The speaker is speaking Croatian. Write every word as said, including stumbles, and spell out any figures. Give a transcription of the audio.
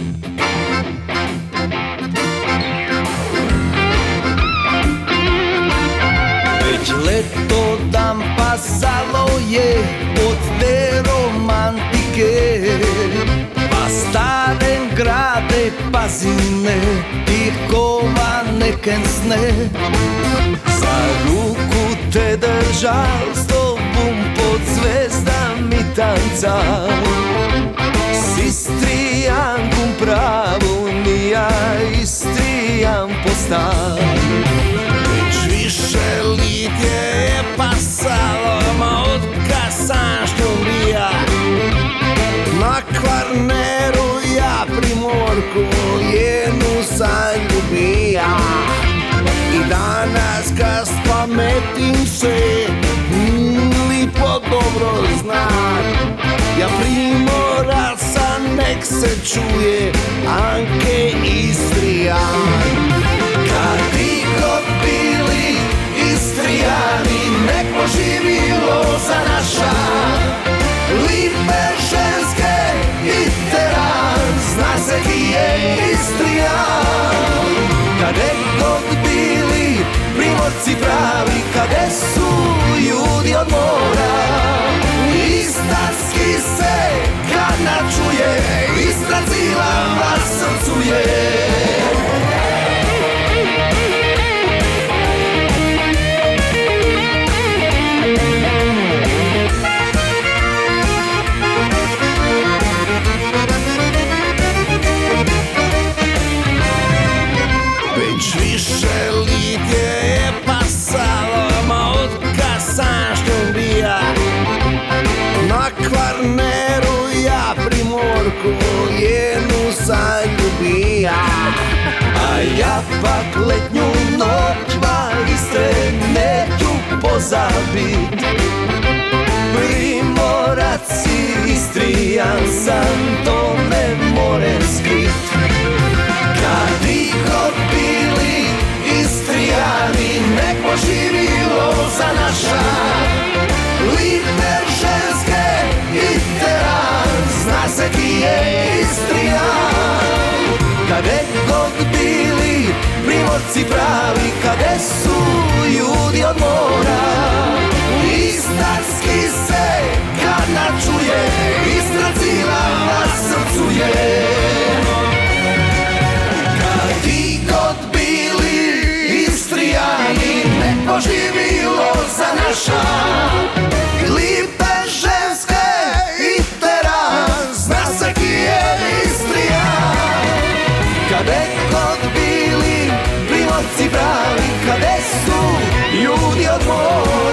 Već leto dan pasalo je od te romantike, pa stare grade pazine i kovane kensne. Za ruku te držal, s tobom pod zvezdami tanca. S Istrijankom pravu nija Istrijan postal. Već više litje je pasalo, ma odka sam što bija. Na Kvarneru ja Primorku jednu sam ljubija. I danas kad spametim se, mm, lipo dobro znam. Ja Primorac sam, nek se čuje Anke Istrijan. Kad bi god bili Istrijani, nek poživilo za naša. Lipe ženske i teran, zna se ki je Istrijan. Kade god bili Primorci pravi, kade su ljudi od mora. Istarski se kad načuje, Istra cila vas srcuje. Već više litje je pasalo, ma odka sam što bija. Na Kvarneru ja Primorku jednu sam ljubija. A ja pak letnju noć va Istre neću pozabit. Primorac i Istrijan sam, to ne morem skrit. Kad i god bili Istrijani, nek poživilo za naša. Lipe ženske i teran, zna se ki je Istrijan. Kade god bili Primorci pravi, kade su ljudi od mora. Istarski se kad načuje, Istra cila vas srcuje. Kad i god bili Istrijani, nek poživilo za naša. Lipe ženske i teran, zna se ki je Istrijan. Kade god bili Primorci pravi, kade su ljudi od mora.